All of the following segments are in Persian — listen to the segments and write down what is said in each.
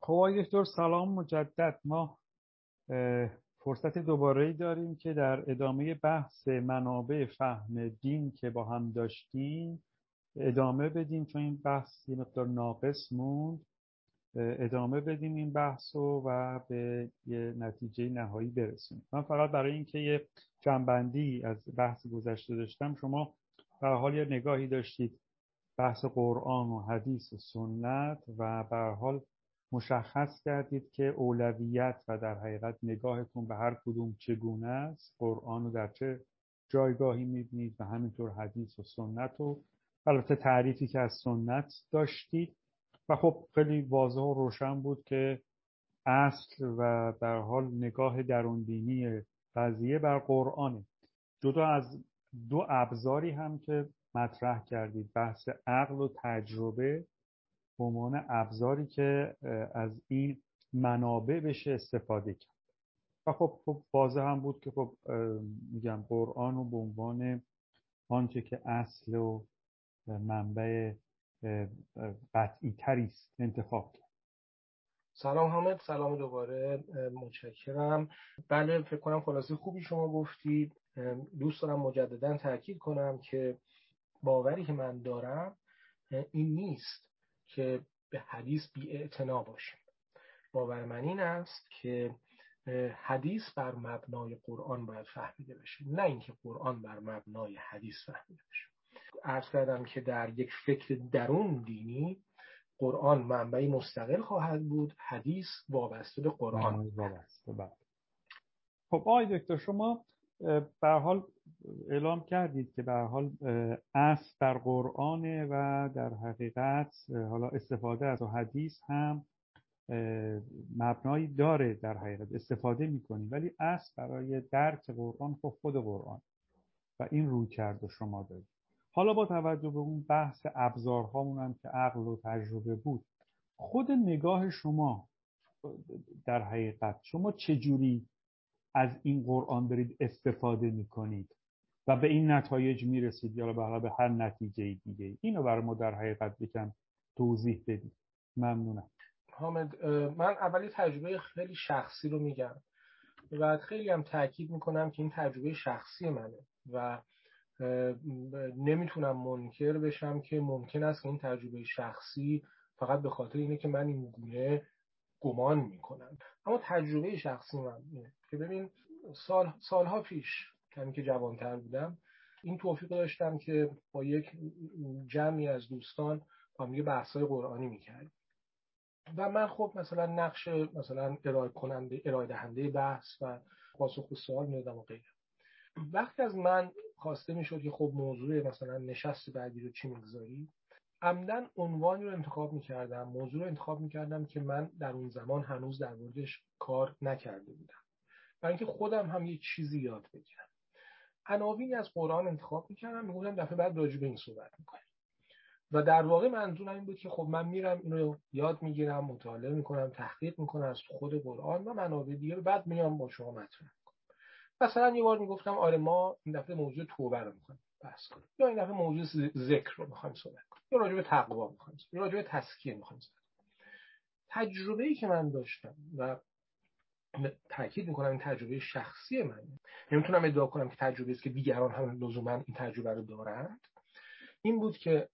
خب آقای دکتر سلام مجدد. ما فرصت دوباره‌ای داریم که در ادامه بحث منابع فهم دین که با هم داشتیم ادامه بدیم، چون این بحث یه مقدار ناقص موند. ادامه بدیم این بحث و به یه نتیجه نهایی برسیم. من فقط برای اینکه یه جنبندی از بحث گذشته داشتم، شما به هر حال یه نگاهی داشتید بحث قرآن و حدیث و سنت و به هر حال مشخص کردید که اولویت و در حقیقت نگاهتون به هر کدوم چگونه است، قرآن رو در چه جایگاهی میبینید و همینطور حدیث و سنت و البته تعریفی که از سنت داشتید و خب خیلی واضح و روشن بود که اصل و در حال نگاه درونبینی قضیه بر قرآنه. جدا از دو ابزاری هم که مطرح کردید، بحث عقل و تجربه به عنوان ابزاری که از این منابع بشه استفاده کرد و خب واضح هم بود که خب میگم قرآن رو به عنوان آنچه که اصل و منبع قطعی تری است انتخاب کرد. سلام حامد، سلام دوباره، متشکرم. بله، فکر کنم خلاصه خوبی شما گفتید. دوست دارم مجددا تاکید کنم که باوری که من دارم این نیست که به حدیث بی‌اعتنا باشیم. باور من این است که حدیث بر مبنای قرآن باید فهمیده بشه، نه اینکه قرآن بر مبنای حدیث فهمیده بشه. عرض کردم که در یک فکر درون دینی قرآن منبعی مستقل خواهد بود، حدیث وابسته به قرآن. خب آقای دکتر، شما به هر حال اعلام کردید که به هر حال اصل در قرآنه و در حقیقت حالا استفاده از حدیث هم مبنایی داره، در حقیقت استفاده میکنیم، ولی اصل برای درک قرآن خود قرآن و این روی کرده شما دارید. حالا با توجه به اون بحث ابزارهامون هم که عقل و تجربه بود، خود نگاه شما در حقیقت شما چجوری از این قرآن دارید استفاده میکنید و به این نتایج میرسید یا به هر نتیجه دیگه؟ اینو برای ما در حقیقت یکم توضیح بدید. ممنونم. حامد، من اولی تجربه خیلی شخصی رو میگم و خیلی هم تاکید میکنم که این تجربه شخصی منه و نمیتونم منکر بشم که ممکن است که این تجربه شخصی فقط به خاطر اینه که من این گونه گمان میکنم، اما تجربه شخصی من اینه که ببین سالها پیش که جوانتر بودم این توفیق داشتم که با یک جمعی از دوستان با هم یه بحث‌های قرآنی میکردیم و من خب مثلا نقش مثلا ارائه دهنده بحث و پاسخ به سوال میدادم و غیره. وقتی از من خواسته میشد که خب موضوع مثلا نشست بعدی رو چی میگذاری، عمدن عنوانی رو انتخاب میکردم، موضوع رو انتخاب میکردم که من در اون زمان هنوز در موردش کار نکرده بودم، برای اینکه خودم هم یه چیزی یاد بگیرم. عناوینی از قرآن انتخاب میکردم، میگفتم دفعه بعد راجع به این صحبت میکنیم و در واقع منظورم این بود که خب من میرم اینو یاد میگیرم، مطالعه میکنم، تحقیق میکنم از خود قرآن و منابع دیگه، بعد میام با شما مطرح میکنم. مثلا یه بار میگفتم آره ما این دفعه موضوع توبه رو میخوایم بحث کنیم، یا این دفعه موضوع ذکر رو میخوایم صحبت کنیم، یا راجع به تقوا میخوایم، یا راجع به تزکیه میخوایم صحبت کنیم. تجربه‌ای که من داشتم و تاکید میکنم این تجربه شخصی منه، نمیتونم ادعا کنم که تجربه است که دیگران هم لزوما این تجربه رو دارند، این بود که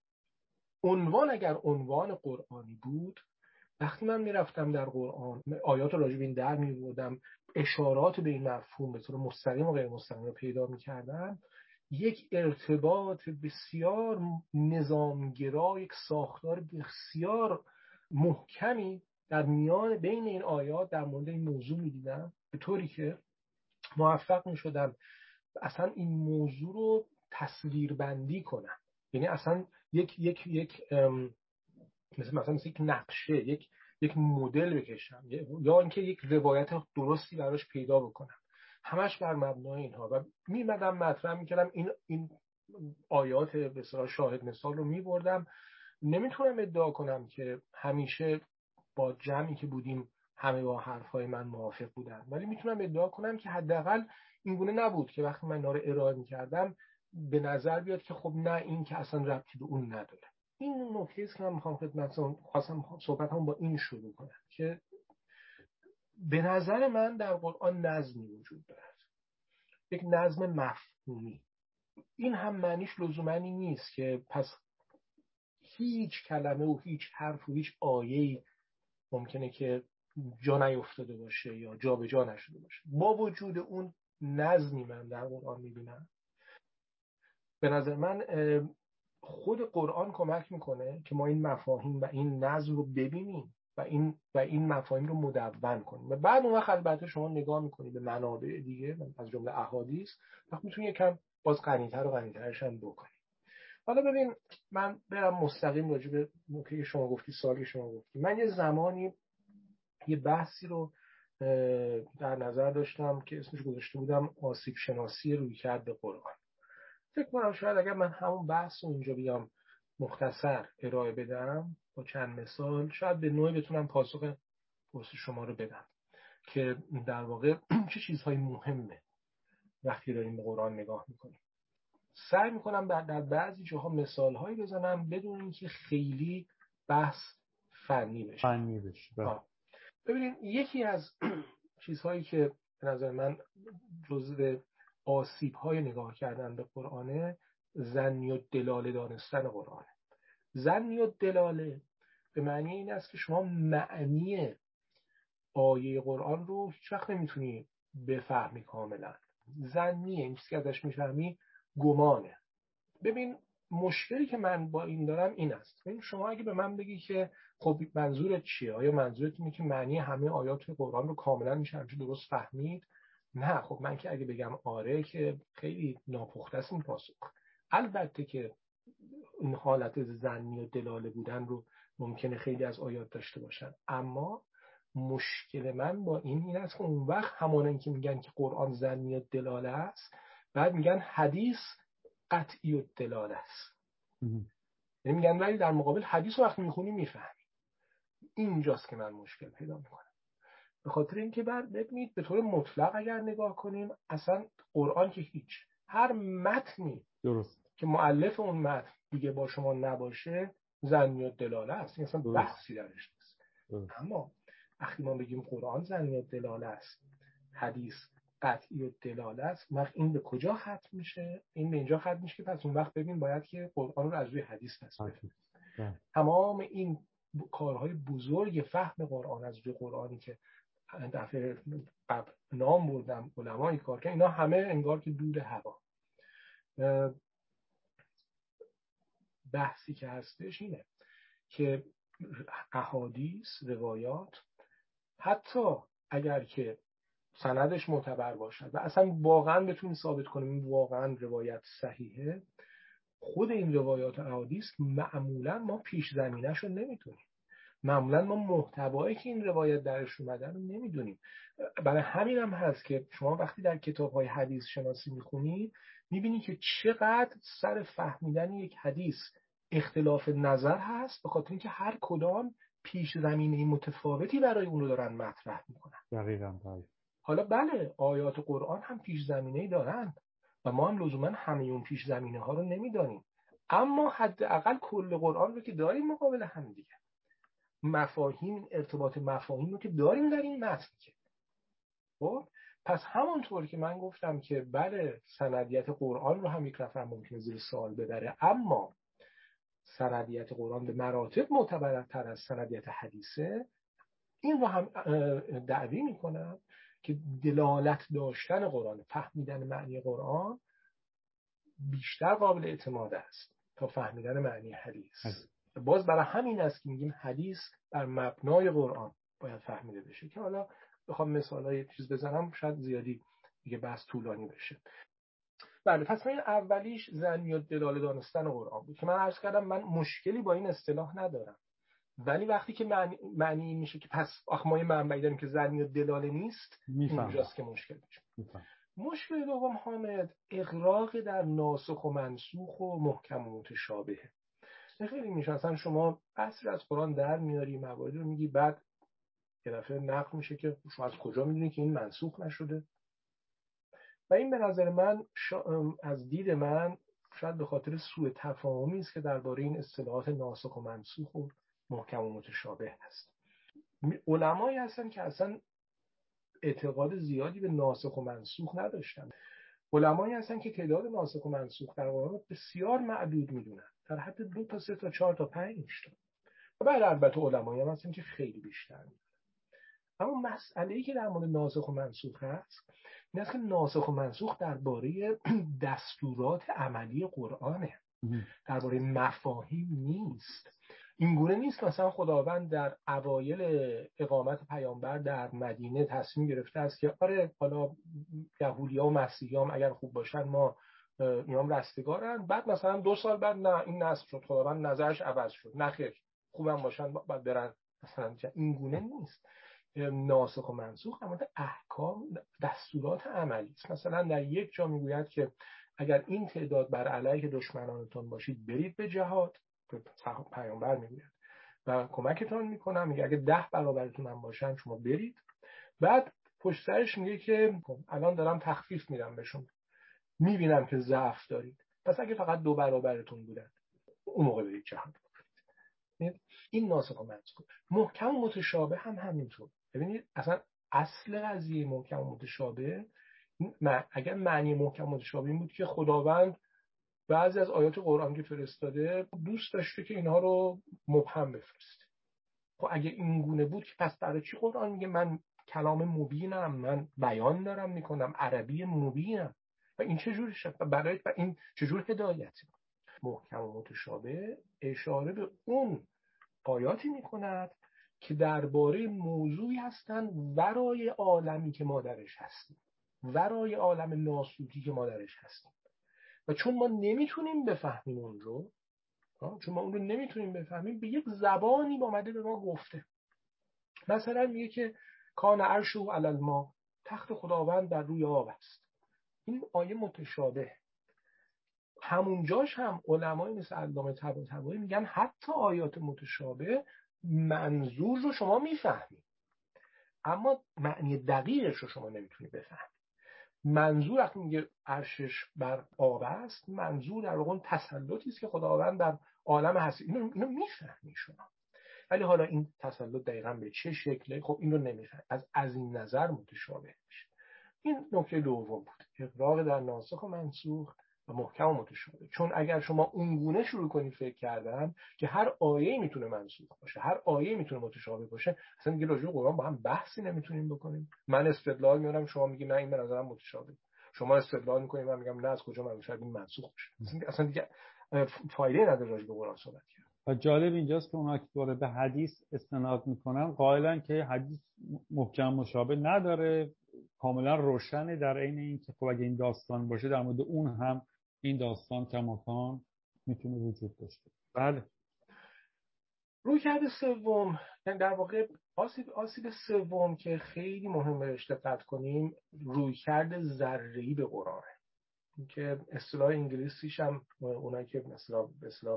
اگر عنوان قرآنی بود، وقتی من میرفتم در قرآن آیات راجع به این در می‌آوردم، اشارات به این مفهوم به طور مستقیم و غیر مستقیم رو پیدا می‌کردم، یک ارتباط بسیار نظامگرا، یک ساختار بسیار محکمی در میان بین این آیات در مورد این موضوع می‌دیدم، به طوری که موفق می‌شدم اصلا این موضوع رو تصویربندی کنم. یعنی اصلا یک مثلا یک نقشه، یک مدل بکشم یا اینکه یک روایت درستی براش پیدا بکنم، همش بر مبنای اینها. و میمدم مطرح میکردم این آیات به اصطلاح شاهد مثال رو میبردم. نمیتونم ادعا کنم که همیشه با جمعی که بودیم همه با حرفای من موافق بودن، ولی میتونم ادعا کنم که حداقل این گونه نبود که وقتی من اینا رو ارائه میکردم به نظر بیاد که خب نه، این که اصلا ربطی به اون نداره. این نکته است که من میخوام خدمتتون خواستم صحبتمو با این شروع کنم که به نظر من در قرآن نظمی وجود دارد، یک نظم مفهومی. این هم معنیش لزوما این نیست که پس هیچ کلمه و هیچ حرف و هیچ آیه‌ای ممکنه که جا نیفتاده باشه یا جا به جا نشده باشه. با وجود اون نظمی من در قرآن میبینم. به نظر من خود قرآن کمک میکنه که ما این مفاهیم و این نظم رو ببینیم و این مفاهیم رو مدون کنیم و بعد اون وقت البته شما نگاه میکنید به منابع دیگه از جمله احادیث، وقت میتونید یکم باز غنی‌تر و غنی‌ترش هم بکنید. حالا ببین من برم مستقیم راجع به نکته شما گفتی، سوالی شما گفتی. من یه زمانی یه بحثی رو در نظر داشتم که اسمش گذاشته بودم آسیب شناسی رویکرد قرآن. فکر کنم شاید اگر من همون بحث رو اینجا بیام مختصر ارائه بدم با چند مثال، شاید به نوعی بتونم پاسخ پرسش شما رو بدم که در واقع چه چیزهای مهمه وقتی داریم به قرآن نگاه میکنیم. سعی میکنم در بعضی جاها مثالهایی بزنم بدون اینکه خیلی بحث فنی بشه. ببینید یکی از چیزهایی که به نظر من جزو آسیب‌های نگاه کردن به قرآنه، ظنی و دلاله دانستن قرآنه. ظنی و دلاله به معنی این است که شما معنی آیه قرآن رو هیچ وقت نمیتونی بفهمی کاملا. ظنیه، این چیزی که ازش میفهمی گمانه. ببین مشکلی که من با این دارم این است، ببین شما اگه به من بگی که خب منظورت چیه؟ آیا منظورت اینه که معنی همه آیات قرآن رو کاملا میشه همچون درست فهمید؟ نه، خب من که اگه بگم آره که خیلی ناپخته است این پاسخ. البته که این حالت ظنی و دلاله بودن رو ممکنه خیلی از آیات داشته باشن، اما مشکل من با این است که اون وقت همانن که میگن که قرآن ظنی و دلاله است، بعد میگن حدیث قطعی و دلاله است. یعنی میگن ولی در مقابل حدیث رو وقتی میخونی میفهمی. اینجاست که من مشکل پیدا میکنم. به خاطر اینکه ببینید به طور مطلق اگر نگاه کنیم اصلا قرآن که هیچ، هر متنی درست که مؤلف اون متن دیگه با شما نباشه ظنی و دلاله است، این اصلا بحثی درش نیست. اما وقتی ما بگیم قرآن ظنی و دلاله است، حدیث قطعی و دلاله است، وقت این به کجا ختم میشه؟ این به اینجا ختم میشه که پس اون وقت ببین باید که قرآن رو از روی حدیث پس بفهمیم. تمام این کارهای بزرگ فهم قرآن از روی قرآنی که دفعه قبل نام بردم علمای کار که اینا همه انگار که دود هوا. بحثی که هستش اینه که احادیث، روایات، حتی اگر که سندش معتبر باشد و اصلا واقعا بتونیم ثابت کنیم این واقعا روایت صحیحه، خود این روایات و احادیث معمولا ما پیش زمینه‌شو نمیتونیم. معمولا ما محتوایی که این روایت درش اومده رو نمیدونیم. برای همین هم هست که شما وقتی در کتاب‌های حدیث شناسی میخونید میبینید که چقدر سر فهمیدن یک حدیث اختلاف نظر هست، به خاطر اینکه هر کدام پیش زمینه متفاوتی برای اون رو دارن مطرح میکنن. دقیقاً. حالا بله آیات قرآن هم پیش زمینه‌ای دارن و ما هم لزوما همه اون پیش زمینه ها رو نمیدانیم، اما حداقل کل قرآن رو که داریم مقابل هم دیگه، مفاهیم، ارتباط مفاهیم رو که داریم در این متن که خب پس همونطور که من گفتم که بله سندیت قرآن رو هم یک نفر ممکنه زیر سوال ببره، اما سندیت قرآن به مراتب معتبرتر از سندیت حدیثه. این رو هم دعوی میکنم که دلالت داشتن قرآن، فهمیدن معنی قرآن بیشتر قابل اعتماد است تا فهمیدن معنی حدیث. باز برای همین است که میگیم حدیث بر مبنای قرآن باید فهمیده بشه، که حالا بخوام مثالای چیز بزنم شاید زیادی دیگه بحث طولانی بشه. بله پس من اولیش ظنی و دلاله دانستن قرآن بود که من عرض کردم من مشکلی با این اصطلاح ندارم، ولی وقتی که معنی میشه که پس ما یه منبعی داریم که ظنی و دلاله نیست، اینجاست که مشکل میشه. مشکل دوم حامد اغراق در ناسخ و منسوخ و محکم و متشابهه. خیلی میشه اصلا شما بحثی از قرآن در میاری، مواردی رو میگی، بعد یه دفعه نقل میشه که شما از کجا میدونی که این منسوخ نشده؟ و این به نظر من از دید من شاید به خاطر سوء تفاهمی است که درباره این اصطلاحات ناسخ و منسوخ و محکم و متشابه هست. علمایی هستن که اصلا اعتقاد زیادی به ناسخ و منسوخ نداشتن. علمایی هستن که تعداد ناسخ و منسوخ در قرآن بسیار معدود میدونن، در حد 2 تا 3 تا 4 تا 5 تا. و بعد البته علمایی هم هستن که خیلی بیشتر میدونن. اما مسئله‌ای که در مورد ناسخ و منسوخ هست این است که ناسخ و منسوخ درباره دستورات عملی قرآنه، درباره مفاهیم نیست. این گونه نیست مثلا خداوند در اوایل اقامت پیامبر در مدینه تصمیم گرفته است که آره حالا یهودی‌ها و مسیحی‌ها اگر خوب باشن ما اینا رستگارن، بعد مثلا 2 سال بعد نه این نسخ شد، خداوند نظرش عوض شد، نه خیر خوبم باشن بعد برن مثلا. این گونه نیست. ناسخ و منسوخ اما احکام دستورات عملی است. مثلا در یک جا میگوید که اگر این تعداد بر علیه دشمنانتون باشید برید به جهاد، پیامبر میگوید و کمکتون میکنم. میگه اگه 10 برابرتون هم باشن شما برید. بعد پشت سرش میگه که الان دارم تخفیف میدم بهشون، میبینم که ضعف دارید، پس اگه فقط 2 برابرتون بودن اون موقع برید جهاد. این ناسخ و منسوخ. محکم و متشابه هم همینطور. ببینید اصلا اصل قضیه محکم و متشابه، اگر معنی محکم و متشابه این بود که خداوند بعضی از آیات قرآن که فرستاده دوست داشته که اینها رو مبهم بفرسته. خب اگه این گونه بود که پس برای چی قرآن میگه من کلام مبینم، من بیان دارم میکنم، عربی مبینم، و این چجوری شد برای این چجور هدایتی؟ محکم و متشابه اشاره به اون آیاتی میکند که درباره موضوعی هستن ورای عالمی که ما درش هستیم، ورای عالم ناسوتی که ما درش هستیم. و چون ما نمیتونیم بفهمیم اون رو، نمیتونیم بفهمیم، به یک زبانی اومده به ما گفته. مثلا میگه که کان عرشه علی الماء، تخت خداوند در روی آب است. این آیه متشابه. همونجاش هم علمای مثل علامه طباطبایی میگن حتی آیات متشابه منظور رو شما میفهمید اما معنی دقیقش رو شما نمیتونید بفهمید. منظور وقتی میگه عرشش بر آب است، منظور در واقع تسلطی است که خداوند در عالم هست. اینو میفهمید شما، ولی حالا این تسلط دقیقاً به چه شکله، خب این رو نمیفهمید. از این نظر متشابه میشه. این نکته دوم بود، اقرار در ناسخ و منسوخ و محکم و متشابه. چون اگر شما اونگونه شروع کنید فکر کردن که هر آیه میتونه منسوخ باشه، هر آیه میتونه متشابه باشه، اصلا دیگه راجع به قرآن با هم بحثی نمیتونیم بکنیم. من استدلال میارم شما میگی نه این به نظرم متشابه، شما استدلال میکنید من میگم نه از کجا من شاید این منسوخ بشه. اصلا دیگه فایده نداره راجع به قرآن صحبت کردن. و جالب اینجاست که اونا که به حدیث استناد میکنن قائلن که حدیث محکم مشابه نداره، کاملا روشنه، در عین اینکه خب اگه این داستان باشه در مورد اون هم این داستان کماکان میتونه وجود داشته. بله. رویکرد سوم، یعنی در واقع آسیب سوم که خیلی مهمه بهش دقت کنیم، رویکرد ذره‌ای به قرآن، که اصطلاح انگلیسیش هم اونایی که مثلا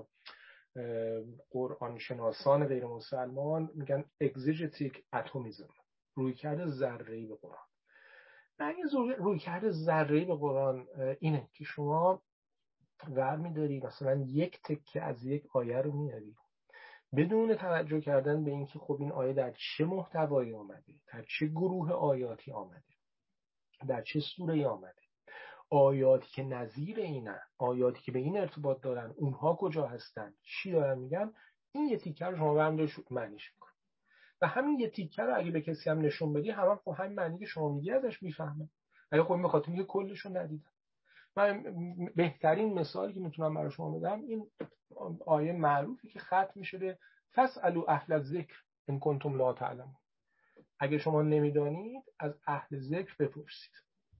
قرآن شناسان غیر مسلمان میگن exegetic atomism، رویکرد ذره‌ای به قرآن. معنی رویکرد ذره‌ای به قرآن اینه که شما برمی‌داری مثلا یک تکه از یک آیه رو میاری بدون توجه کردن به اینکه خب این آیه در چه محتوایی آمده، در چه گروه آیاتی آمده، در چه سوره‌ای آمده، آیاتی که نظیر اینن، آیاتی که به این ارتباط دارن اونها کجا هستن، چی دارن میگن، این یه تیکه رو شما برمی‌داری معنیش می‌کنی و همین یه تیکه رو اگه به کسی هم نشون بدی خب همین معنی که شما میگی ازش میفهمه. اگه خب میخواد میگه کلش رو ندیدم. من بهترین مثالی که میتونم برای شما بدم این آیه معروفی که ختم میشه به فاسألوا اهل الذکر ان کنتم لا تعلمون. اگه شما نمیدانید از اهل ذکر بپرسید.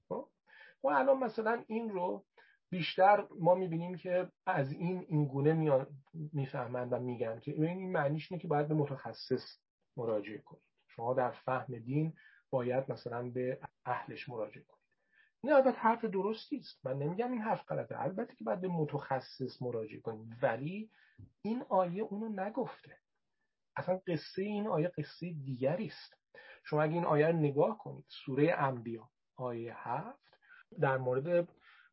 و الان مثلا این رو بیشتر ما میبینیم که از این گونه میفهمند و میگن که این معنیش اینه که باید به متخصص مراجعه کنید. شما در فهم دین باید مثلا به اهلش مراجعه کنید. این البته حرف درستی است، من نمیگم این حرف غلطه، البته که باید به متخصص مراجعه کنید، ولی این آیه اونو نگفته. اصلا قصه این آیه قصه دیگری است. شما اگه این آیه رو نگاه کنید، سوره انبیاء آیه 7 در مورد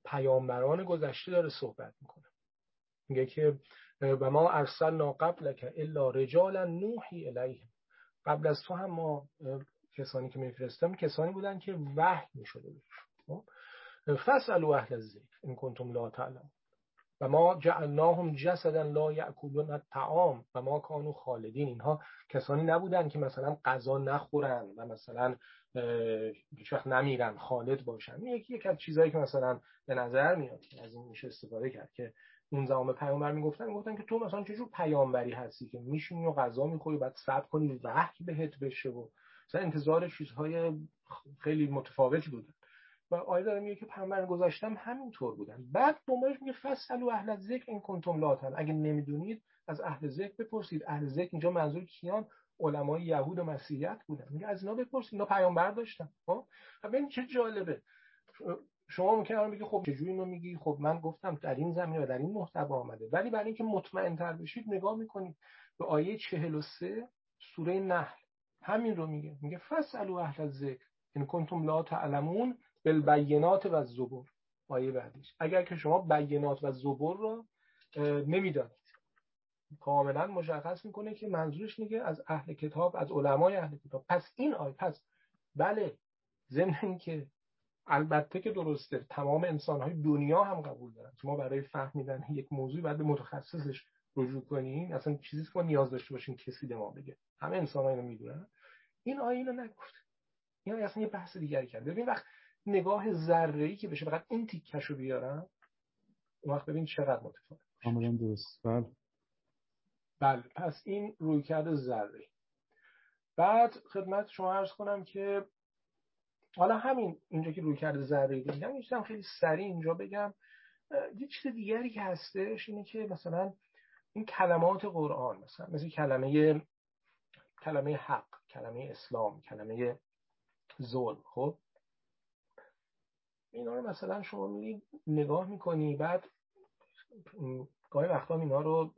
پیامبران گذشته داره صحبت میکنه. میگه که و ما ارسلنا قبلک الا رجالا نوحی الیهم، قبل از تو هم ما کسانی که میفرستیم کسانی بودن که وحی میشده بهشون. فاسالوا اهل الذکر ان کنتم لا تعلمون و ما جعلناهم جسدا لا یاکلون الطعام و ما کانوا خالدین. اینها کسانی نبودن که مثلا غذا نخورن و مثلا هیچ وقت نمیرن، خالد باشن. یک از چیزایی که مثلا به نظر میاد که از این میشه استفاده کرد که اون زمان به پیامبر میگفتن که تو مثلا چه جور پیامبری هستی که میشینی و غذا میخوری بعد صبر کنی وحی بهت بشه و مثلا انتظار چیزهای خیلی متفاوتی بودن. و آیه داره میگه که پیامبر گذاشتم همینطور بودن. بعد دنبالش میگه فاسالوا اهل الذکر ان کنتم لا تعلمون، اگه نمیدونید از اهل ذکر بپرسید. اهل ذکر اینجا منظور کیان؟ علمای یهود و مسیحیت بودن. میگه از اینا بپرسید، اینا پیامبر داشتن. خب ببین چه جالبه. شما ممکنه بگید خب چجوری اینو میگی؟ خب من گفتم در این زمینه و در این محتوا آمده. ولی برای اینکه مطمئن تر بشید نگاه میکنید به آیه 43 سوره نحل، همین رو میگه فاسالوا اهل الذکر ان کنتم لا تعلمون بالبینات و الزبر. آیه بعدیش اگر که شما بینات و زبر رو نمیدانید، کاملا مشخص میکنه که منظورش میگه از اهل کتاب، از علمای اهل کتاب. پس این آیه بله، ضمن اینکه البته که درسته تمام انسان‌های دنیا هم قبول دارن شما برای فهمیدن یک موضوع باید به متخصصش رجوع کنین، اصلا چیزی که ما نیاز داشته باشیم کسی به ما بگه، همه انسان‌ها اینو میدونن. این آیه اینو نگفت، این اصلا یه بحث دیگری کرد. ببین وقت نگاه ذره‌ای که بشه فقط این تیکشو بیارم، اون وقت ببین چقدر متفاوت. کاملا درست. بله پس این رویکرد ذره‌ای. بعد خدمت شما عرض کنم که حالا همین اینجا که رویکرد ذره‌ای بگم، میشم خیلی سریع اینجا بگم یه چیز دیگری که هستش اینه که مثلا این کلمات قرآن، مثل کلمه حق، کلمه اسلام، کلمه ظلم، خب اینا رو مثلا شما میری نگاه میکنی، بعد گاهی وقتا اینا رو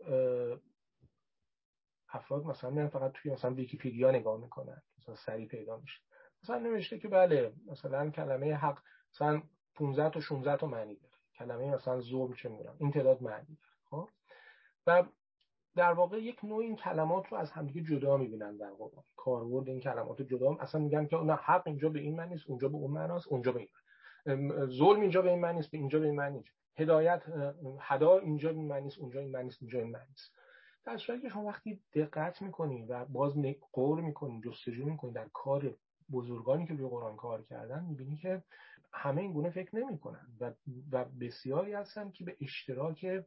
افراد مثلا میان فقط توی مثلا ویکی‌پدیا نگاه میکنن، مثلا سریع پیدا میشه، مثلا نوشته که بله مثلا کلمه حق مثلا 15 تا 16 تا معنی داره، کلمه مثلا ظلم چه میدونم این تعداد معنی داره. خب و در واقع یک نوع این کلمات رو از همدیگه جدا میبینن در واقع، کاربرد این کلمات رو جدا اصلا میگن که نه حق اینجا به این معنی است، اونجا به اون معنی است، اونجا به این معنی، ظلم اینجا به این معنی است، به اینجا به این معنی است، هدایت هدا اینجا به این معنی است، اونجا این معنی است، اینجا این معنی است. در صورتی که شما وقتی دقت میکنید و باز غور میکنید، جستجو میکنید در کار بزرگانی که روی قرآن کار کردن، میبینی که همه این گونه فکر نمیکنن و بسیاری هستن که به اشتراک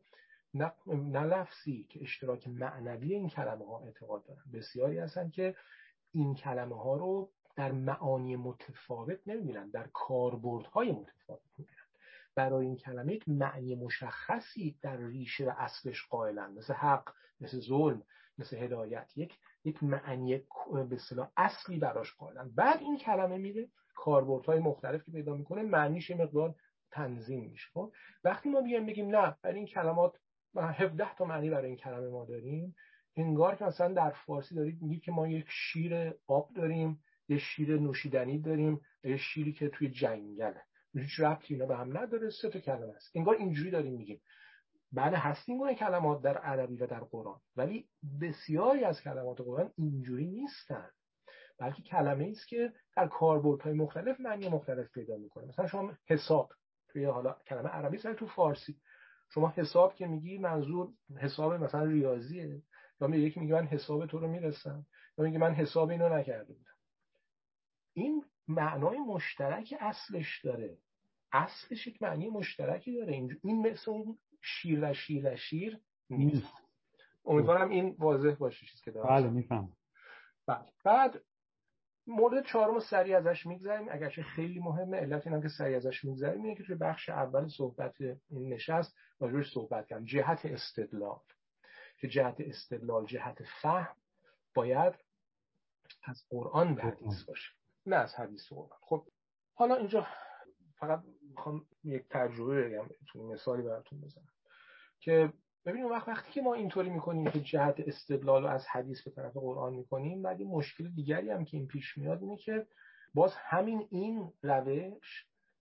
نه لفظی که اشتراک معنوی این کلمه ها اعتقاد دارن. بسیاری هستن که این کلمه ها رو در معانی متفاوت نمیبینن، در کاربردهای متفاوت میبینن. برای این کلمه یک معنی مشخصی در ریشه و اصلش قائلن، مثل حق، مثل ظلم، مثل هدایت، یک معنی به اصطلاح اصلی براش قائلن. بعد این کلمه میره کاربردهای مختلف که پیدا میکنه معنیش مقدار تنظیم میشه. خب وقتی ما بیایم بگیم نه برای این کلمات 17 تا معنی برای این کلمه ما داریم، انگار که مثلا در فارسی دارید میگید که ما یک شیر آب داریم، یه شیر نوشیدنی داریم، یه شیری که توی جنگله، هیچ ربطی اینا به هم نداره، 3 تا کلمه است. انگار اینجوری داریم میگیم. بله هست این گونه کلمات در عربی و در قرآن، ولی بسیاری از کلمات قرآن اینجوری نیستن، بلکه کلمه‌ای است که در کاربردهای مختلف معنی مختلف پیدا میکنه. مثلا شما حساب توی حالا کلمه عربی است، تو فارسی شما حساب که میگی منظور حساب مثلا ریاضیه، یا یکی میگه من حساب تو رو میرسم، یا میگه من حساب اینو نکرده بودم. این معنای مشترک اصلش داره، اصلش یک معنی مشترکی داره. این مثل اون شیر و شیر و شیر نیست. امیدوارم این واضح باشه چیزی که دارم. بله میفهم. بعد مورد چهارم سریع ازش میگذریم، اگرچه خیلی مهمه. علت اینم که سریع ازش میگذریم اینه که توی بخش اول صحبت این نشست راجعش صحبت کردم، جهت استدلال، که جهت استدلال، جهت فهم باید از قرآن به حدیث باشه، نه از حدیث قرآن. خب حالا اینجا فقط میخوام یک تجربه بگم، مثالی براتون بزنم که ببینید وقتی که ما اینطوری میکنیم که جهت استدلال رو از حدیث به طرف قرآن میکنیم، بعد مشکل دیگری هم که این پیش میاد اینه که باز همین این روش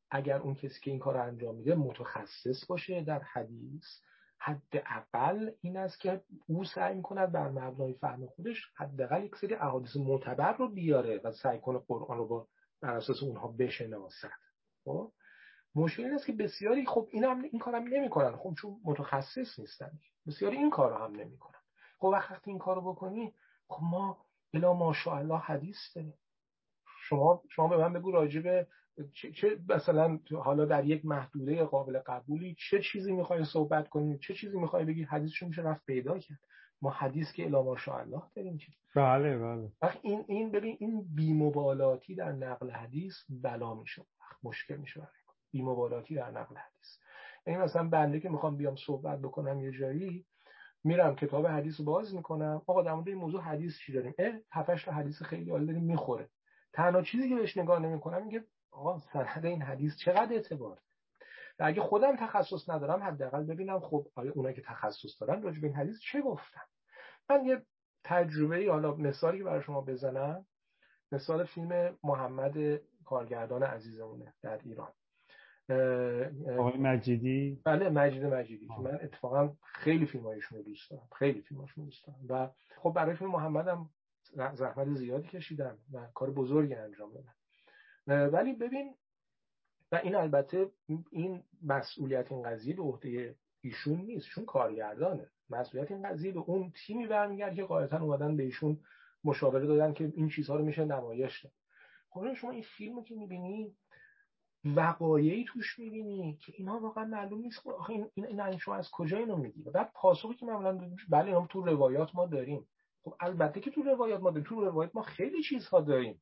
اگر اون کسی که این کار رو انجام میده متخصص باشه در حدیث، حداقل این است که او سعی میکند بر مبنای فهم خودش حداقل یک سری احادیث معتبر رو بیاره و سعی کنه قرآن رو بر اساس اونها بشناسد. خب مشکل این است که بسیاری خب این کارم نمیکنن، خب چون متخصص نیستن. بسیاری این کارو هم نمیکنن. خب وقتی این کارو بکنی، خب ما الا ماشاءالله حدیث داریم. شما به من بگو راجبه چه مثلا حالا در یک محدوده قابل قبولی چه چیزی میخوای صحبت کنی، چه چیزی میخوای بگی، حدیثشو میشه رفت پیدا کرد. ما حدیث که الا ماشاءالله داریم. بله بله. وقت این ببین این بی‌مبالاتی در نقل حدیث بلا میشه، مشکل میشه برای ما. بی‌مبالاتی در نقل حدیث، یعنی مثلا بنده که میخوام بیام صحبت بکنم یه جایی، میرم کتاب حدیث رو باز میکنم، آقا در مورد این موضوع حدیث چی داریم؟ 7 تا حدیث خیلی عالی داریم، میخوره. تنها چیزی که بهش نگاه نمیکنم میگه آقا سند این حدیث چقدر اعتبار. و اگه خودم تخصص ندارم حداقل ببینم خب آیا اونایی که تخصص دارن راجع به این حدیث چه گفتن. من یه تجربه، حالا مثالی که برای شما بزنم، مثال فیلم محمد کارگردان عزیزمونه در ایران، آقای مجیدی. بله مجیدی که من اتفاقا خیلی فیلمایشون رو دوست دارم، و خب برای فیلم محمدم زحمت زیادی کشیدم و کار بزرگی انجام دادم. ولی ببین، و این البته این مسئولیت این قضیه به عهده ایشون نیست، چون کارگردانه. مسئولیت این قضیه به اون تیمی برمیگرده که غالبا اومدن به ایشون مشاوره دادن که این چیزها رو میشه نمایش داد. خب شما این فیلمو که میبینی، وقایعی توش میبینی که اینا واقعا معلوم نیست آخه این شما از کجا اینو میگی. بعد پاسخی که معمولا بله اینا تو روایات ما داریم. خب البته که تو روایات ما داریم، تو روایات ما خیلی چیزها داریم.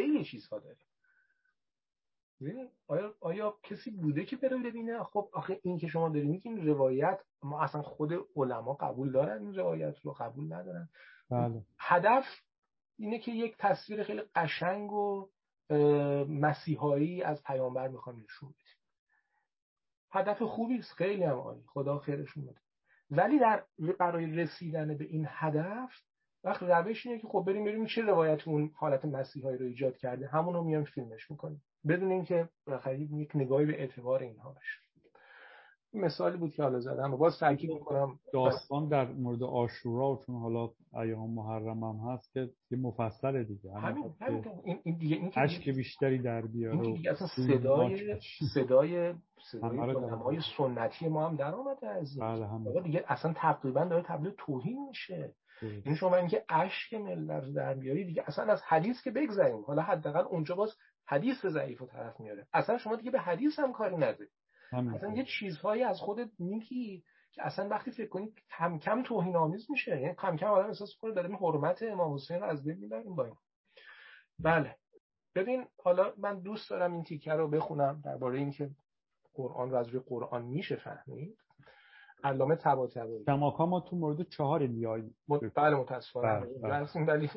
آیا کسی بوده که بره ببینه؟ خب آخه این که شما دارید میگین روایت، ما اصلا خود علما قبول دارن این روایت رو، قبول ندارن. بله. هدف اینه که یک تصویر خیلی قشنگ و مسیحایی از پیامبر میخوام نشون بدیم. هدف خوبی است، خیلی هم عالی، خدا خیرشون بده. ولی برای رسیدن به این هدف وقت روش اینه که خب بریم چه روایت اون حالت مسیحایی رو ایجاد کرده، همون رو میام فیلمش میکنیم بدون اینکه بخاطر یک نگاهی به اعتبار اینها بشه. مثالی بود که حالا زدم و باز تاکید میکنم داستان در مورد عاشورا، چون حالا ایام محرم هم هست که یه مفصله دیگه، همین این دیگه این اشک بیشتری در بیاره، این دیگه اصلا صدای علمای سنتی ما هم در اومده از این دیگه، اصلا تقریبا داره تبلیغ توهین میشه. این شما اینکه اشک ملت رو در بیاری دیگه، اصلا از حدیث که بگذریم، حالا حداقل اونجا باز حدیث ضعیف و طرف میاره، اصلا شما دیگه به حدیث هم کاری نداری. اصلا یه چیزهایی از خودت میگی که اصلا وقتی فکر کنید کم کم توهین آمیز میشه، یعنی کم کم آدم احساس کنه داریم حرمت امام حسین رو از بین میبریم با این. بله ببین، حالا من دوست دارم این تیکه رو بخونم درباره اینکه قرآن رو از روی قرآن میشه فهمید. علامه طباطبایی، کماکان ما تو مورد 4 دیایی بله متاسفانه ولی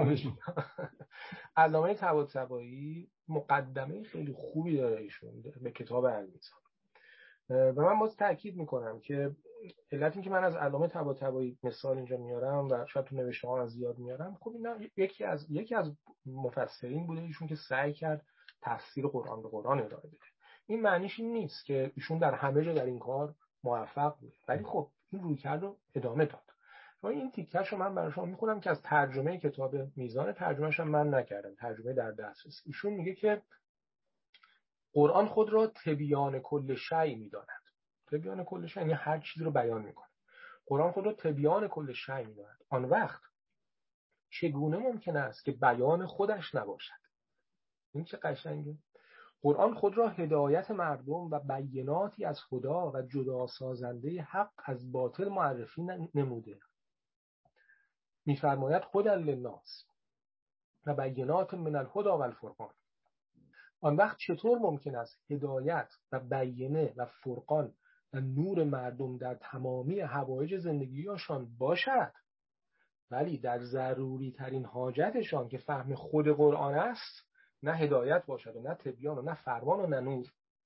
علامه طباطبایی مقدمه خیلی خوبی داره ایشون به کتاب المیزان و من باز تاکید میکنم که علت این که من از علامه طباطبایی مثال اینجا میارم و شاید تو نوشته ها از زیاد میارم، خب اینا یکی از مفسرین بوده ایشون که سعی کرد تفسیر قرآن به قرآن ارائه بده. این معنیش این نیست که ایشون در همه جا در این کار موفق بود، ولی خب این رویکرد رو ادامه داد. این تیکه‌شو من برای شما میخونم که از ترجمه کتاب میزان، ترجمه‌اش هم من نکردم، ترجمه در دسترس. ایشون میگه که قرآن خود را تبیان کل شیء می‌داند. تبیان کل شیء یعنی هر چیزی رو بیان میکنه. قرآن خود را تبیان کل شیء می‌داند. آن وقت چگونه ممکن است که بیان خودش نباشد؟ این چه قشنگه. قرآن خود را هدایت مردم و بیناتی از خدا و جدا سازنده حق از باطل معرفی نموده. می‌فرماید هدی للناس و بینات من الهدی و الفرقان. آن وقت چطور ممکن است هدایت و بینه و فرقان و نور مردم در تمامی حوایج زندگیشان باشد ولی در ضروری ترین حاجتشان که فهم خود قرآن است نه هدایت باشد و نه تبیان و نه فرمان و نه نور؟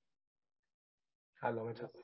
علامه طباطبایی.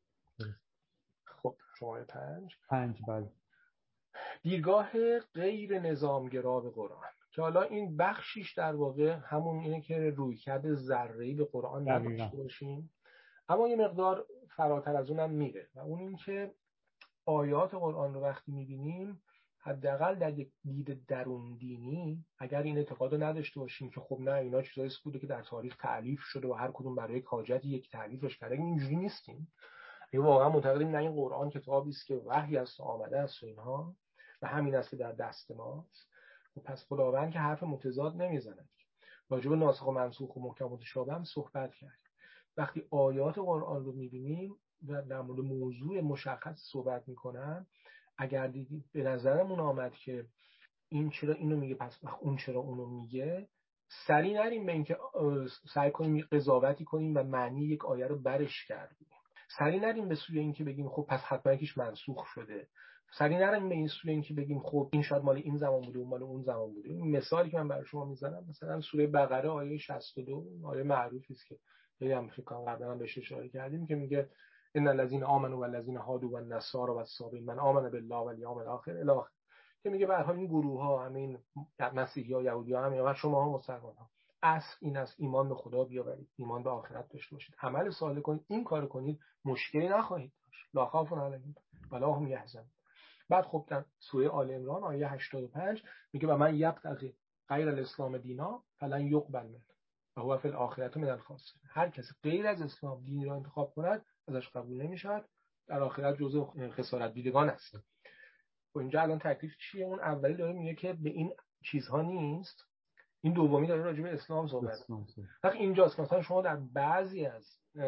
خب شماره 5 بله. دیرگاه غیر نظامگرا به قرآن. که حالا این بخشیش در واقع همون اینه که رویکرد ذره‌ای به قرآن نداشته باشیم، اما یه مقدار فراتر از اونم میره و اون این که آیات قرآن رو وقتی میبینیم حداقل در یک دید درون دینی اگر این اعتقاد رو نداشته باشیم که خب نه اینا چیزایی بوده که در تاریخ تألیف شده و هر کدوم برای یک حاجتی یک تألیفش کرده، اینجوری نیستیم. این واقعا معتقدیم نه این قرآن کتابی است که وحی است آمده است و اینها و همین است که در دست ماست. و پس خداوند که حرف متضاد نمیزنه. راجع به ناسخ و منسوخ و محکم و متشابه هم صحبت کرد. وقتی آیات قرآن رو می‌بینیم و در مورد موضوع مشخص صحبت می‌کنن، اگر دیدید به نظرمون آمد که این چرا اینو میگه پس اون چرا اونو میگه، سریع نریم به اینکه سعی کنیم قضاوتی کنیم و معنی یک آیه رو برش کردیم. سریع نریم به سوی اینکه بگیم خب پس حتما یکیش منسوخ شده. سریع نریم به این سوی اینکه بگیم خب این شاید مال این زمان بوده اون مال اون زمان بوده. این مثالی که من برای شما میزنم مثلا سوره بقره آیه 62 آیه معروفی است که خیلی هم فکر کنم قبلا بهش اشاره کردیم که میگه ان الذين آمنوا والذين هادوا والنصارى والصابئین من آمن بالله والیوم الاخر الی آخر، که میگه به هر حال این گروه ها همین مسیحی‌ها یهودی‌ها همین و شماها مسلمان‌ها اصل این است ایمان به خدا بیاورید، ایمان به آخرت داشته باشید، عمل صالح کنید، این کارو کنید مشکلی نخواهید داشت. لا خوف علیهم ولا هم یحزنون. بعد خب در سوره آل عمران آیه 85 میگه و من یبتغی غیر الاسلام دینا فلن یقبل منه و هو فی الاخره من الخاسرین. هر کسی غیر از اسلام دینی را انتخاب کند ازش قبول نمی‌شود، در آخرت جزء خسارت دیدگان است. و اینجا الان تکلیف چیه؟ اون اولی داره میگه که به این چیزها نیست، این دومی داره راجع به اسلام صحبت می‌کنه. وقتی اینجاست که مثلا شما در بعضی از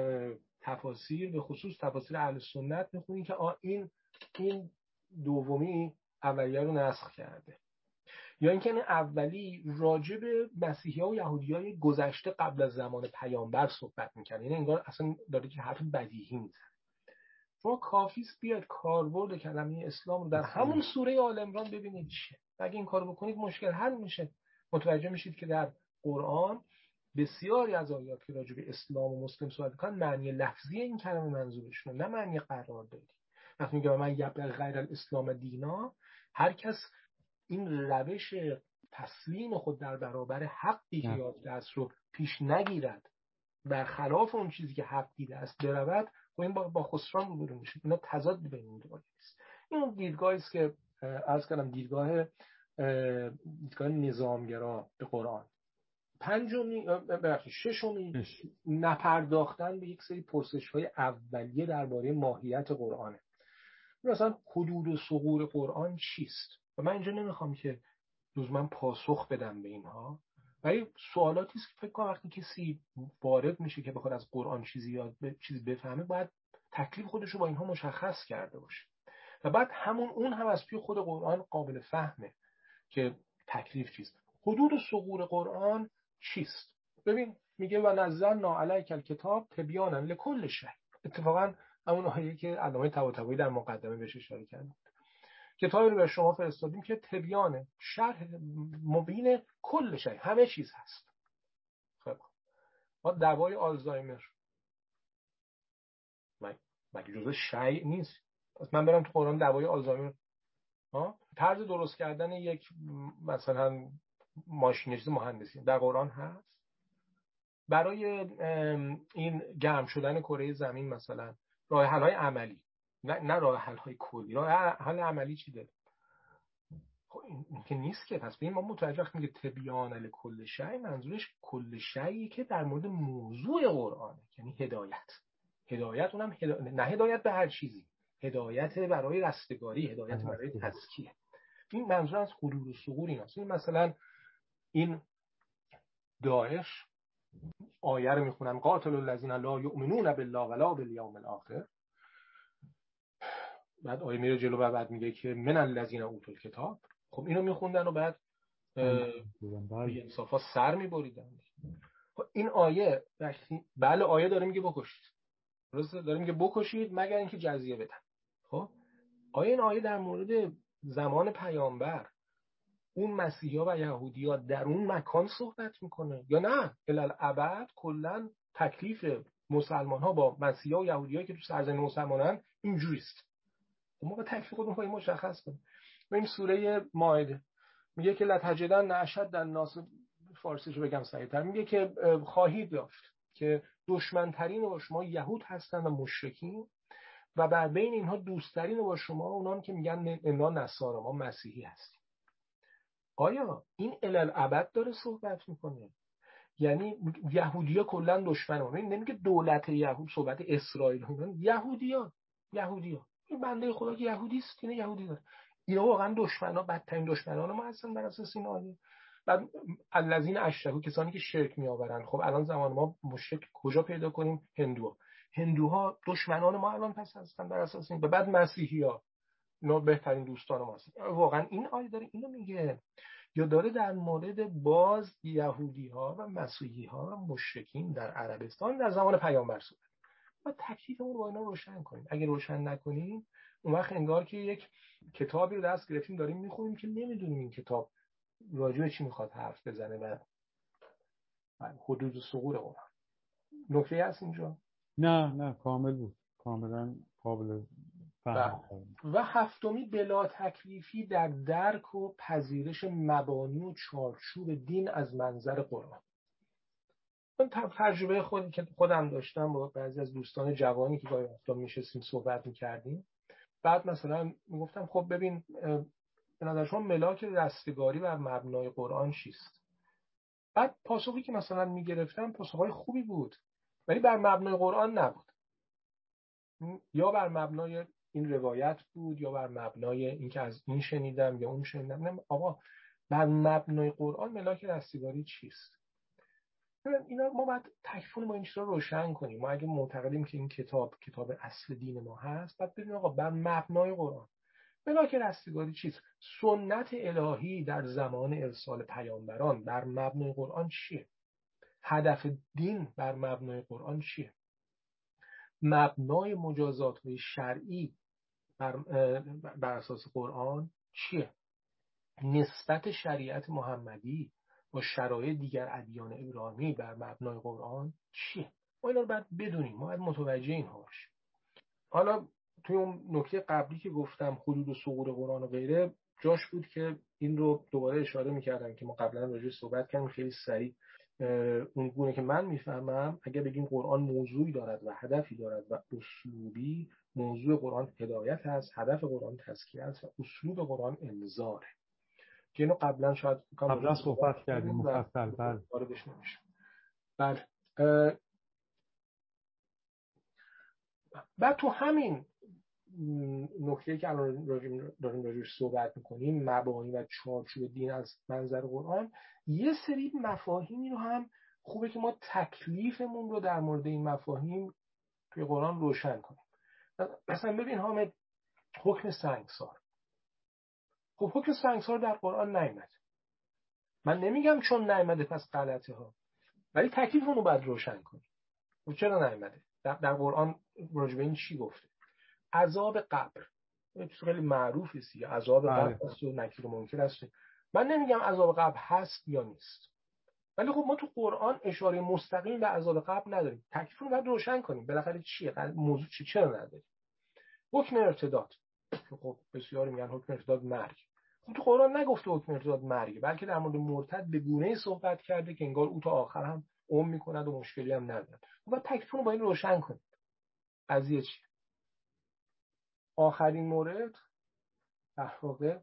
تفاسیر به خصوص تفاسیر اهل سنت می‌خونید که این دومی اولیه رو نسخ کرده، یا اینکه این اولی راجع به مسیحی‌ها و یهودیای گذشته قبل از زمان پیامبر صحبت می‌کنه. یعنی انگار اصلا داره که حرف بدیهی میزنه. شما کافیست بیاد کاربرد کلمه اسلام رو در همون سوره آل عمران ببینید چیه. اگه این کارو بکنید مشکل حل میشه. متوجه میشید که در قرآن بسیاری از آیات که راجع به اسلام و مسلم صحبت می‌کنن معنی لفظی این کلمه منظورشونه، نه معنی قراردادی. وقتی میگه من یبتغی غیر الاسلام دینا، هر کس این روش تسلیم خود در برابر حقی که یافته است رو پیش نگیرد، برخلاف اون چیزی که حق دیده است برود، و این با خسران روبرو میشه. اینا تضاد بین این دو است. این دیدگاهی است که عرض کردم دیدگاه نظامگرا به قرآن. ششمی نپرداختن به یک سری پرسش‌های اولیه درباره ماهیت قرآنه. مثلا حدود و ثغور قرآن چیست؟ و من اینجا نمیخوام که لزوما پاسخ بدم به اینها، ولی سوالاتی است که فکر کنم وقتی کسی وارد میشه که بخواد از قرآن چیزی بفهمه باید تکلیف خودش رو با اینها مشخص کرده باشه و بعد اون هم از توی خود قرآن قابل فهمه که تکلیف چیست. حدود و ثغور قرآن چیست؟ ببین میگه و نزلنا علیک الکتاب تبیانا لکل شیء. اتفاقا همون آیه که علامه طباطبایی در مقدمه بهش اشاره کرد، کتابی رو به شما فرستادیم که تبیان شرح مبین کل شیء، همه چیز هست. خب ما دوای آلزایمر مگه جزء شیء نیست؟ پس من برم تو قرآن دوای آلزایمر طرز درست کردن یک مثلا ماشین‌چیز مهندسی در قرآن هست. برای این گرم شدن کره زمین مثلا راه حل‌های عملی، نه راه حل‌های کلی، راه حل عملی چی داره؟ خب این که نیست که. پس ببین ما متوجه وقتی میگه تبیان لکل شیء منظورش کل شیئی که در مورد موضوع قرآنه، یعنی هدایت اونم نه هدایت به هر چیزی، هدایت برای رستگاری، هدایت برای تزکیه. این منظور از حدود و ثغور ایناست. این مثلا این داعش آیه رو میخونن قاتل الذین لا یؤمنون بالله ولا بالیوم الاخر، بعد آیه میره جلو و بعد میگه که من الذین اوتوا الکتاب. خب اینو میخوندن و بعد بی انصافا سر میبریدن. خب این آیه بله آیه داره میگه بکشید، درسته داره میگه بکشید مگر اینکه جزیه بدن. خب این آیه در مورد زمان پیامبر اون مسیحی‌ها و یهودی‌ها در اون مکان صحبت میکنه یا نه الالعبد کلا تکلیف مسلمان‌ها با مسیحی‌ها و یهودی‌ها که تو سرزمین مسلمانن اینجوریست. ما با تکلیف خودمون مشخص کنیم. بریم سوره مائده. میگه که لتجدن اشد الناس، فارسیشو بگم سریع‌تر، میگه که خواهید یافت که دشمن‌ترین با شما یهود هستن و مشرکین و بر بین اینها دوست‌ترین با شما اونان که میگن انا نصارا، ما مسیحی هستیم. آیا این الالعبد داره صحبت میکنه؟ یعنی یهودی‌ها کلا دشمن ما. نمیگه دولت یهود، صحبت اسرائیل، یهودی‌ها این بنده خدا که یهودی است، اینه یهودی داره. اینا واقعا دشمنا، بدترین دشمنان ما هستن بر اساس این آیه. بعد الذین اشرکوا، کسانی که شرک میآورند. خب الان زمان ما مشرک کجا پیدا کنیم؟ هندوها دشمنان ما الان پس هستن بر اساس این. بعد مسیحی‌ها، اینا بهترین دوستان ما هستن. واقعا این آیه داره اینو میگه یا داره در مورد باز یهودی‌ها و مسیحی‌ها و مشرکین در عربستان در زمان پیامبر صحبت؟ ما تکلیفمون رو با اینا روشن کنیم. اگه روشن نکنیم اون وقت انگار که یک کتابی رو دست گرفتیم داریم میخونیم که نمیدونیم این کتاب راجع به چی میخواد حرف بزنه و حدود ثغور اون. نکته هست اینجا؟ نه کامل بود، کاملا قابل فهم. و هفتمی، بلا تکلیفی در درک و پذیرش مبانی و چارچوب دین از منظر قرآن. من تجربه خودم داشتم با بعضی از دوستان جوانی که گاهی وقتا میشستیم صحبت میکردیم. بعد مثلا میگفتم خب ببین، به نظر شما ملاک رستگاری بر مبنای قرآن چیست؟ بعد پاسخی که مثلا میگرفتم پاسخهای خوبی بود، ولی بر مبنای قرآن نبود. یا بر مبنای این روایت بود یا بر مبنای این که از این شنیدم یا اون شنیدم. نه آقا، بر مبنای قرآن ملاک رستگاری چیست؟ اینا ما باید تکلیفمون با این چیزا روشن کنیم. ما اگه معتقدیم که این کتاب اصل دین ما هست، بعد ببینیم آقا بر مبنای قرآن ملاک رستگاری چیست؟ سنت الهی در زمان ارسال پیامبران بر مبنای قرآن چیه؟ هدف دین بر مبنای قرآن چیه؟ مبنای مجازات‌های شرعی بر اساس قرآن چیه؟ نسبت شریعت محمدی با شرایط دیگر ادیان ابراهیمی بر مبنای قرآن چیه؟ ما اینا رو باید بدونیم، ما باید متوجه اینها باشیم. حالا توی اون نکته قبلی که گفتم حدود و ثغور قرآن و غیره، جاش بود که این رو دوباره اشاره می‌کردم که ما قبلا راجعش صحبت کردیم خیلی سریع. اون گونه که من میفهمم اگه بگیم قرآن موضوعی دارد و هدفی دارد و اسلوبی، موضوع قرآن هدایت هست، هدف قرآن تزکیه است و اسلوب قرآن انذاره. که اینو قبلا صحبت کردیم مفصل. واردش نمیشه. بله. بعد تو همین نکته که الان داریم راجعش صحبت میکنیم، مبانی و چارچوب دین از منظر قرآن، یه سری مفاهیمی رو هم خوبه که ما تکلیفمون رو در مورد این مفاهیم توی قرآن روشن کنیم. مثلا ببین حامد، حکم سنگسار. خب حکم سنگسار در قرآن نیامده. من نمیگم چون نیامده پس غلطه ها، ولی تکلیفمون رو باید روشن کنیم. و چرا نیامده؟ در قرآن راجع به این چی گفته؟ عذاب قبر خیلی معروفه، عذاب قبر هست و نکیر و منکر هست. من نمیگم عذاب قبر هست یا نیست، ولی خب ما تو قرآن اشاره مستقیم به عذاب قبر نداریم. تکلیف رو باید روشن کنیم. بالاخره چیه موضوع؟ چرا نداریم؟ حکم ارتداد. خب بسیاری میگن حکم ارتداد مرگ. خب تو قرآن نگفته حکم ارتداد مرگ، بلکه در مورد مرتد به گونه‌ای صحبت کرده که انگار او تا آخر هم میکند و مشکلی هم نداره. و تکلیف رو با این روشن کنیم. قضیه چیه؟ آخرین مورد در واقع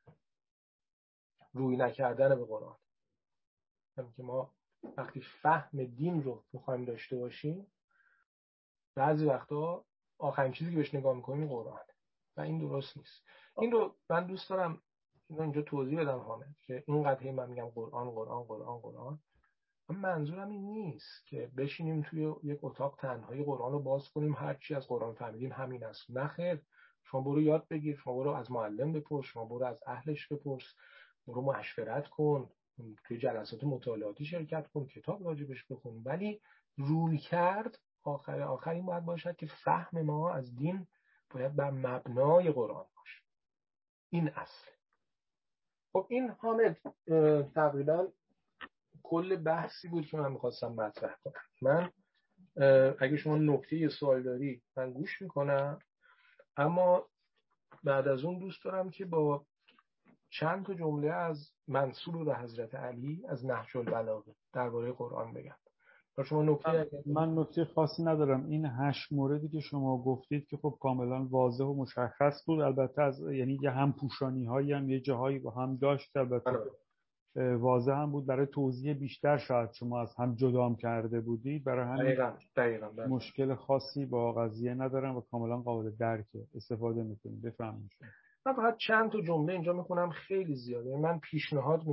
روی نکردن به قرآن. همین که ما وقتی فهم دین رو میخوایم داشته باشیم، بعضی وقتا آخرین چیزی که بهش نگاه میکنیم قرآن، و این درست نیست. این رو من دوست دارم اینجا توضیح بدم حامد، که این قضیه من میگم قرآن قرآن قرآن قرآن، منظورم این نیست که بشینیم توی یک اتاق تنهایی قرآن رو باز کنیم هر چی از قرآن فهمیدیم همین است. نه خیر، شما برو یاد بگیر، شما برو از معلم بپرس، شما برو از اهلش بپرس، برو مشورت کن، توی جلسات مطالعاتی شرکت کن، کتاب راجبش بخون. ولی روی کرد آخر این باید باشد که فهم ما از دین باید بر مبنای قرآن باشه. این اصل. خب این حامد تقریبا کل بحثی بود که من میخواستم مطرح کنم. من اگه شما نکته یا سوال داری من گوش میکنم، اما بعد از اون دوست دارم که با چند تا جمله از منسوب به حضرت علی از نهج البلاغه درباره قرآن بگم. شما من نکته خاصی ندارم. این 8 موردی که شما گفتید که خب کاملا واضح و مشخص بود، البته از یعنی یه همپوشانی هایی هم یه جاهایی با هم داشت، البته واضح هم بود. برای توضیح بیشتر شاید شما از هم جدام کرده بودید، برای همین دقیقاً مشکل خاصی با قضیه ندارم و کاملا قابل درکه، استفاده میکنید. بفرمایید. من فقط چند تا جمله اینجا میخونم، خیلی زیاده. من پیشنهاد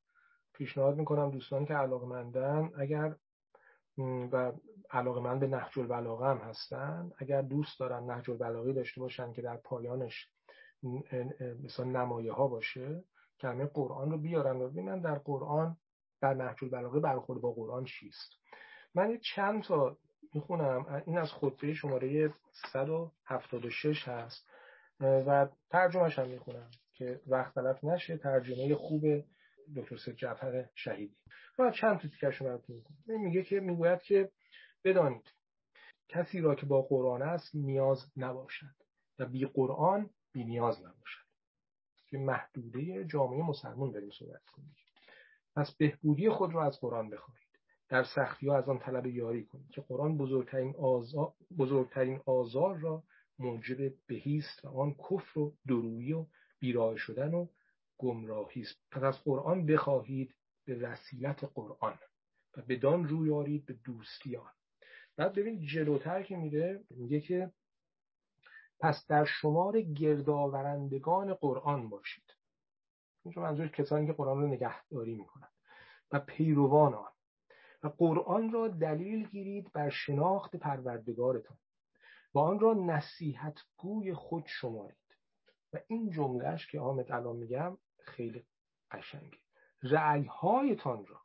میکنم دوستان که علاقه‌مندن اگر و علاقه‌مند به نهج البلاغه هم هستن، اگر دوست دارن نهج البلاغه داشته باشن که در پایانش مثلا نمایه ها باشه، کلمه قرآن رو بیارن و ببینن در قرآن، در نهج البلاغه برخورد با قرآن چیست. من چند تا میخونم. این از خطبه شماره 176 هست و ترجمه‌اش هم میخونم که وقت تلف نشه. ترجمه خوب دکتر سید جعفر شهیدی. من چند تا تیکه‌شو براتون میگم. میگوید که بدانید کسی را که با قرآن است نیاز نباشد و بی قرآن بی نیاز نباشد. که محدوده جامعه مسلمان داریم صحبت کنیم. پس بهبودی خود را از قرآن بخواهید، در سختی‌ها از آن طلب یاری کنید که قرآن بزرگترین آزار را موجب بهی است و آن کفر و دورویی و بیراه شدن و گمراهی است. پس از قرآن بخواهید به وسیلت قرآن و بدان روی آرید به دوستی آن. بعد ببین جلوتر که میگه که پس در شمار گردآورندگان قرآن باشید. این منظورش کسانی که قرآن رو نگهداری میکنند و پیروان آن، و قرآن را دلیل گیرید بر شناخت پروردگارتان و آن را نصیحت گوی خود شمارید. و این جملهش که حامد الان میگم خیلی قشنگه. رأی‌هایتان را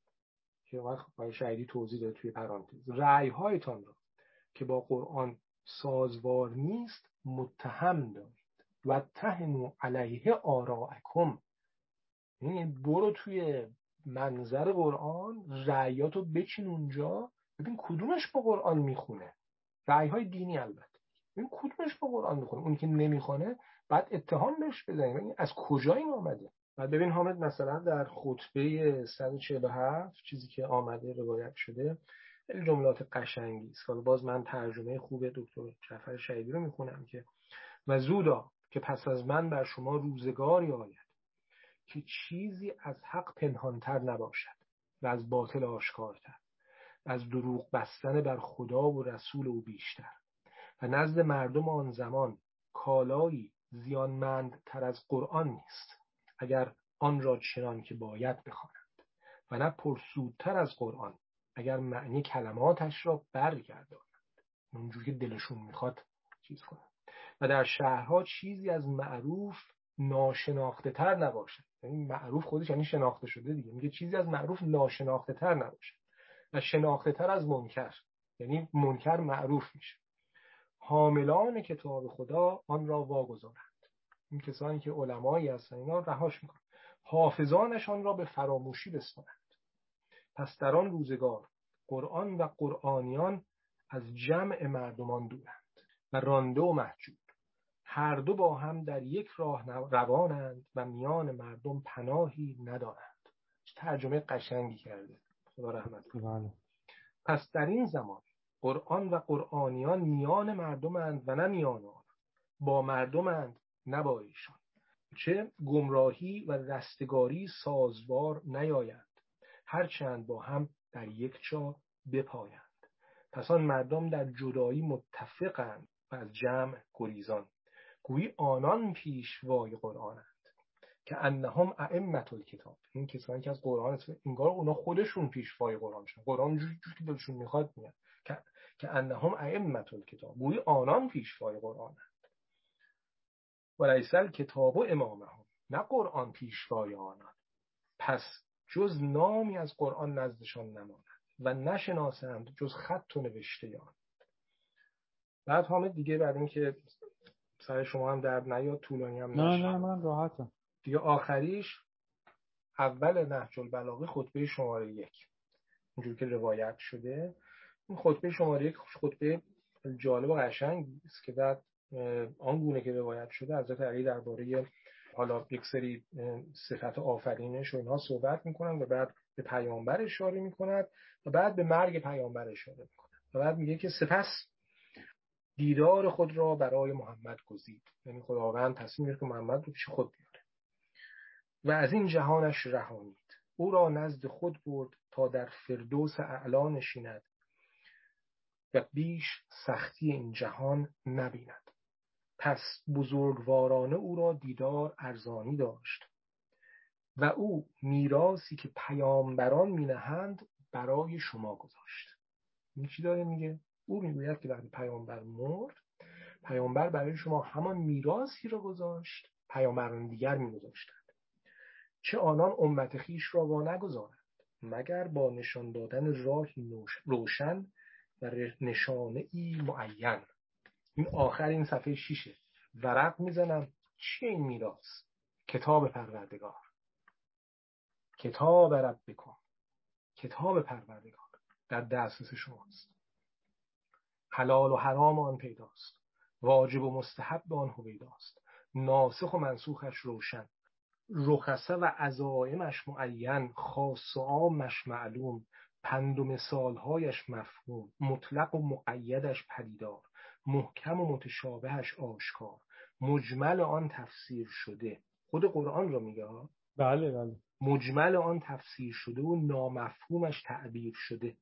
که وقت شهیدی توضیح داده توی پرانتز، رأی‌هایتان را که با قرآن سازوار نیست متهم دارید و اتهموا علیه آراءکم. یعنی برو توی منظر قرآن، رأیاتو بچین اونجا، ببین کدومش با قرآن میخونه. رأی‌های دینی البته، ببین کدومش با قرآن میخونه. اون که نمیخونه بعد اتهام بهش بزنیم این از کجا این آمده. بعد ببین حامد مثلا در خطبه 147 چیزی که آمده روایت شده خیلی جملات قشنگی است. حالا باز من ترجمه خوب دکتر جعفر شهیدی رو میخونم که و زودا که پس از من بر شما روزگاری آید که چیزی از حق پنهانتر نباشد و از باطل آشکارتر، از دروغ بستن بر خدا و رسول او بیشتر، و نزد مردم آن زمان کالایی زیانمندتر از قرآن نیست اگر آن را چنان که باید بخوانند، و نه پرسودتر از قرآن اگر معنی کلماتش را برگردانند، اونجوری که دلشون میخواد چیز کنند. و در شهرها چیزی از معروف ناشناخته تر نباشد. یعنی معروف خودش یعنی شناخته شده دیگه. میگه چیزی از معروف ناشناخته تر نباشد و شناخته تر از منکر، یعنی منکر معروف میشه. حاملان کتاب خدا آن را واگذارند. این کسانی که علمایی هستن اینا رهاش میکنن. حافظانشان را به فراموشی بسپارند. پس در آن روزگار قرآن و قرآنیان از جمع مردمان دورند و رانده و محجوب، هر دو با هم در یک راه روانند و میان مردم پناهی ندارند. ترجمه قشنگی کرده، خدا رحمت کنه. پس در این زمان قرآن و قرآنیان میان مردمند و نه میان آن، با مردمند نه با ایشان، چه گمراهی و رستگاری سازوار نیایند، هرچند با هم در یک جا بپایند. پس آن مردم در جدایی متفقند و از جمع گریزان، گویی آنان پیشوای قرآنند که انهم ائمة الکتاب. این کسانی که از قرآن انگار اونا خودشون پیشوای قرآن شدن، قرآن جوری که دلشون میخواد میگن که انهم ائمة الکتاب، گویی آنان پیشوای قرآنند. ولیس الکتاب امامهم، نه قرآن پیشوای آنان. پس جز نامی از قرآن نزدشان نماند و نشناسند جز خط و نوشته آن. بعد حامد دیگه بعد این که سر شما هم درد نیاد طولانی هم نشه. نه من راحتم. دیگه آخریش اول نهج البلاغه خطبه شماره 1 اینجور که روایت شده. این خطبه شماره 1 خطبه جالب و قشنگی است که بعد آن گونه که روایت شده حضرت علی درباره حالا یک سری صفت آفرینش و اینها صحبت میکنن و بعد به پیامبر اشاره میکند و بعد به مرگ پیامبر اشاره میکند و بعد میگه که سپس دیدار خود را برای محمد گزید. یعنی خداوند تصمیم گرفت که محمد رو پیش خود بیاره و از این جهانش رهانید. او را نزد خود برد تا در فردوس اعلی نشیند و بیش سختی این جهان نبیند. پس بزرگوارانه او را دیدار ارزانی داشت و او میراثی که پیامبران مینهند برای شما گذاشت. این چی داره میگه؟ او میگوید که وقتی پیامبر مرد، پیامبر برای شما همان میراثی را گذاشت پیامبران دیگر میگذاشتند، چه آنان امت خویش را وا نگذارند مگر با نشان دادن راهی روشن و نشانه ای معین. این آخر این صفحه 6 ورق میزنم. چیه این میراث؟ کتاب پروردگار، کتاب ربکم، کتاب پروردگار در دسترس شماست. حلال و حرام آن پیداست، واجب و مستحب آن هویداست، ناسخ و منسوخش روشن، رخصه و عزایمش معین، خاص و عامش معلوم، پند و مثالهایش مفهوم، مطلق و مقیدش پدیدار، محکم و متشابهش آشکار، مجمل آن تفسیر شده. خود قرآن رو میگه. بله بله. مجمل آن تفسیر شده و نامفهومش تعبیر شده.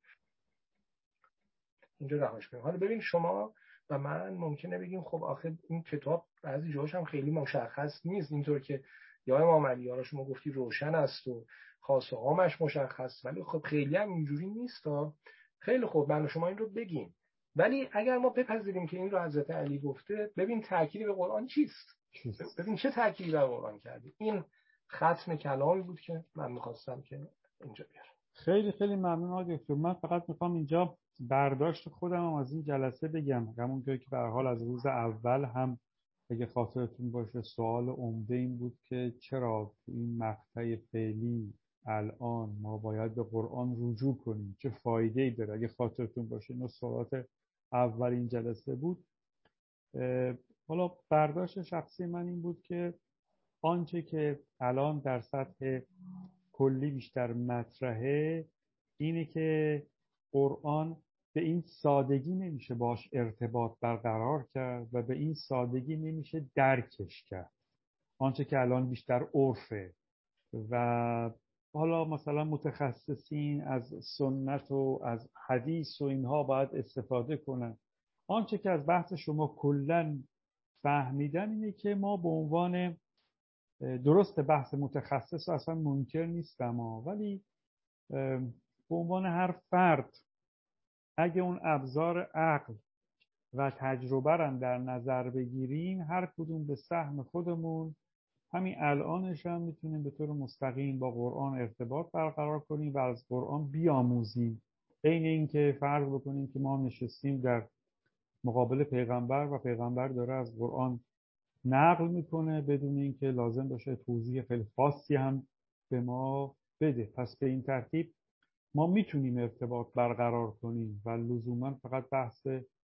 اینجا رهاش کنیم. حالا ببین شما و من ممکنه بگیم خب آخه این کتاب بعضی جاهاش هم خیلی مشخص نیست، اینطور که یا امام علی ها شما گفتی روشن است و خاص و عامش مشخص، ولی خب خیلی هم اینجوری نیست. خیلی خوب من و شما این رو بگیم، ولی اگر ما بپذیریم که این رو حضرت علی گفته، ببین تأکید به قرآن چیست؟ ببین چه تأکیدی به قرآن کرده. این ختم کلامی بود که من می‌خواستم که اینجا بیارم. خیلی خیلی ممنون آقای دکتر. من فقط میخوام اینجا برداشت خودم هم از این جلسه بگم، همونطوری که به هر حال از روز اول هم اگه خاطرتون باشه سوال عمده این بود که چرا تو این مقطع فعلی الان ما باید به قرآن رجوع کنیم، چه فایده‌ای داره. اگه خاطرتون باشه اینو سوالات اولین جلسه بود. حالا برداشت شخصی من این بود که آنچه که الان در سطح کلی بیشتر مطرحه اینه که قرآن به این سادگی نمیشه باش ارتباط برقرار کرد و به این سادگی نمیشه درکش کرد. آنچه که الان بیشتر عرفه و حالا مثلا متخصصین از سنت و از حدیث و اینها باید استفاده کنن. آنچه که از بحث شما کلاً فهمیدن اینه که ما به عنوان درست بحث متخصص اصلا منکر نیستم ولی به عنوان هر فرد اگه اون ابزار عقل و تجربه رو در نظر بگیریم، هر کدوم به سهم خودمون همین الانش هم میتونیم به طور مستقیم با قرآن ارتباط برقرار کنیم و از قرآن بیاموزیم. عین اینکه فرض بکنیم که ما نشستیم در مقابل پیغمبر و پیغمبر داره از قرآن نقل میکنه بدون اینکه لازم باشه توضیح خیلی خاصی هم به ما بده. پس به این ترتیب ما میتونیم ارتباط برقرار کنیم و لزوما فقط بحث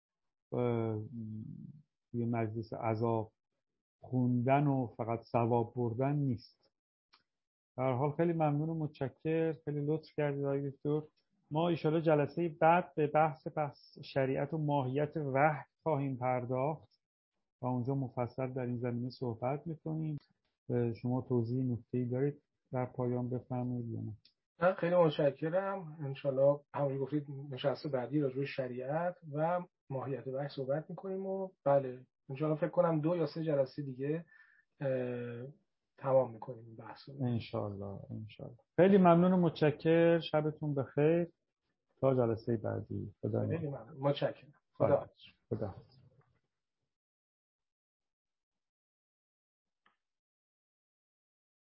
یه مجلس عزا خوندن و فقط ثواب بردن نیست. در هر حال خیلی ممنون و متشکر، خیلی لطف کردید آقای دکتر. ما ان شاءالله جلسه بعد به بحث شریعت و ماهیت وحی خواهیم پرداخت و اونجا مفصل در این زمینه صحبت میکنیم. شما توضیح نکته‌ای دارید در پایان بفرمایید یا نه؟ خیلی متشکرم. انشالله همونجور گفتید نشست بعدی راجع به شریعت و ماهیت وحی صحبت میکنیم و بله انشالله فکر کنم 2 یا 3 جلسه دیگه تمام میکنیم این بحث رو. انشالله. خیلی ممنون و متشکر. شبتون بخیر تا جلسه بعدی. خدا خیلی ممنون. متشکرم. خدا.